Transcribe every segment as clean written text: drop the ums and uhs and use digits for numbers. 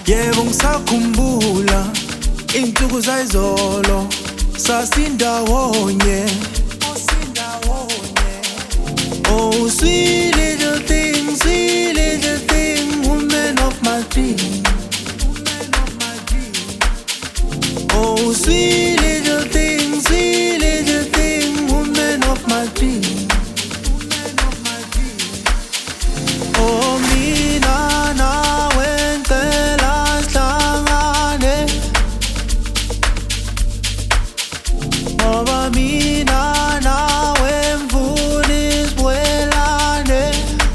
Yebo ngisakhumbula insuku zayizolo sasindawonye. Oh sweet little thing, woman of my dreams. Oh sweet little thing, woman of my dreams. Oh mina nawe ngicela sihlangane, ngoba mina nawe mfuna isibuyelane.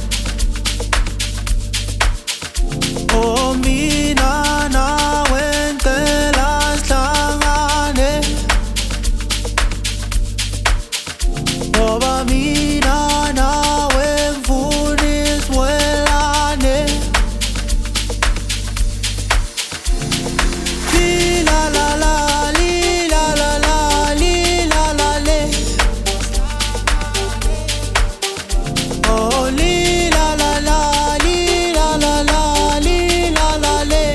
Oh mina nawe ngicela sihlangane, ngoba mina nawe mfuna isibuyelane. Li la la la, li la la la, li la la le. Oh li la la la, li la la la, li la la le.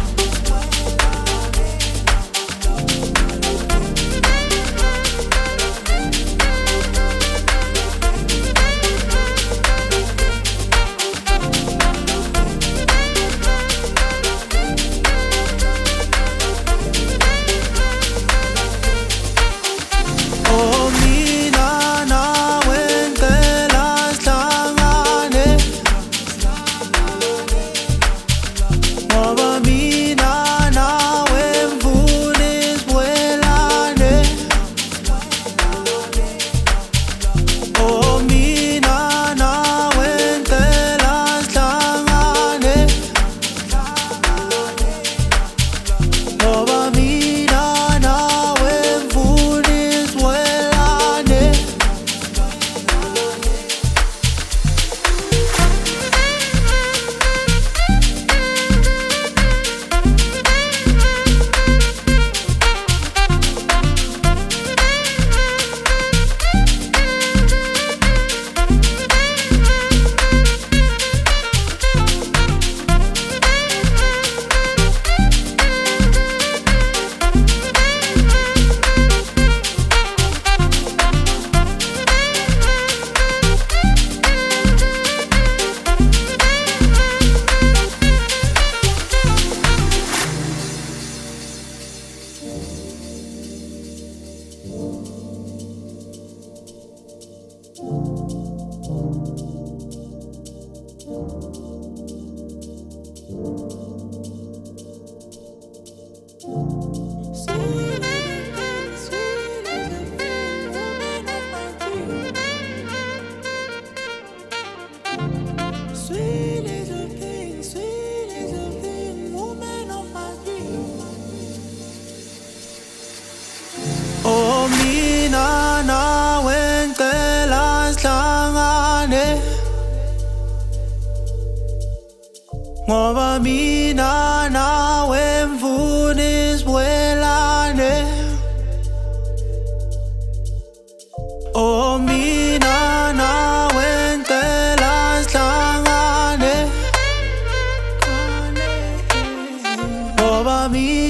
Oh mina nawe ngicela sihlangane, ngoba mina nawe mfuna isibuyelane. Oh mina nawe ngicela sihlangane, ngoba mina nawe mfuna isibuyelane. Sweet little thing, woman of my dreams. Oh mina nawe ngicela sihlangane, ngoba mina nawe mfuna isibuyelane. Oh mina nawe ngicela sihlangane, ngoba mina